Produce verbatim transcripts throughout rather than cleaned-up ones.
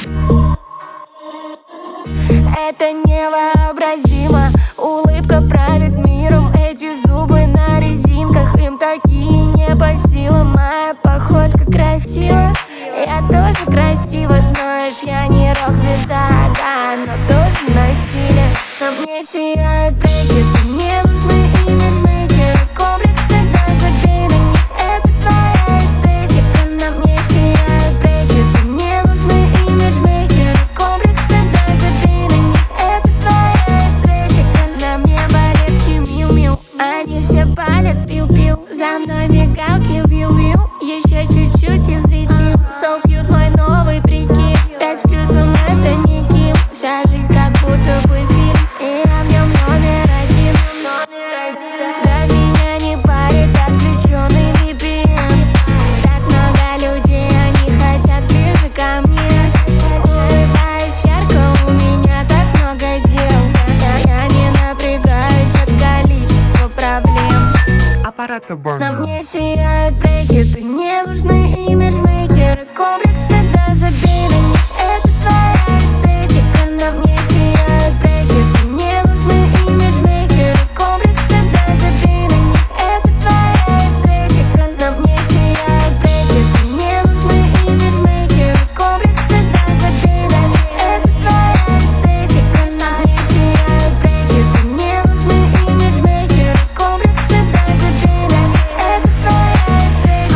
Это невообразимо. Улыбка правит миром. Эти зубы на резинках, им такие не по силам. Моя походка красива, я тоже красива. Знаешь, я не рок-звезда, да, но тоже на стиле. На мне сияют брекеты, мне нужны имиджмейкеры. Комплексы, да, забей на них, это твоя эстетика. На мне сияют брекеты, мне нужны имиджмейкеры. Комплексы, да, забей на них, это твоя эстетика. На мне балетки миу-миу, они все палят пиу-пиу. За мной мигалки вью-вью, еще чуть-чуть и взлетим. So cute, мой новый прикид. Пять с плюсом это не Ким. Вся жизнь как будто бы фильм, и я в нем номер один. Номер один. Да меня не парит отключенный ви пи эн. Так много людей, они хотят ближе ко мне. Улыбаюсь ярко, у меня так много дел. Я, я не напрягаюсь от количества проблем. Аппарата На мне сияют брекеты, мне нужны имиджмейкеры. Комплексы, да, забей на них, это твоя эстетика. На мне сияют брекеты, мне нужны имиджмейкеры. Комплексы, да, забей на них, это твоя эстетика. На мне сияют брекеты, мне нужны имиджмейкеры. Комплексы, да, забей на них, это твоя эстетика. На мне сияют брекеты, мне нужны имиджмейкеры. Комплексы, да, забей на них, это твоя эстетика.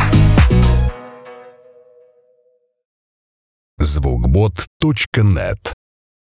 звукбот точка нет